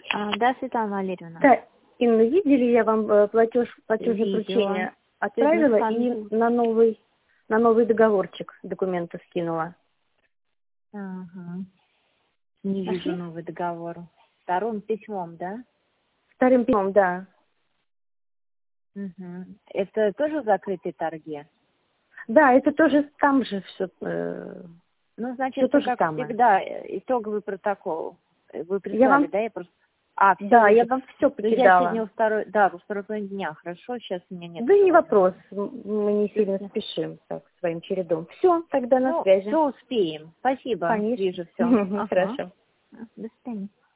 Да, Светлана Валерьевна. Да, Инна, видели, я вам платежное поручение отправила и на новый договорчик документы скинула. Ага. Не вижу новый договор. Вторым письмом, да? Вторым письмом, да. Угу. Это тоже закрытые торги? Да, это тоже там же все. Ну, значит, это как всегда, итоговый протокол. Вы прислали, да? Я просто... все. Да, я вам все покидала. Я сегодня во второй половине дня. Хорошо, сейчас у меня нет. Да не вопрос. Мы не сильно спешим так, своим чередом. Все, тогда на связи. Все успеем. Спасибо. Конечно. Вижу все. Хорошо. До свидания.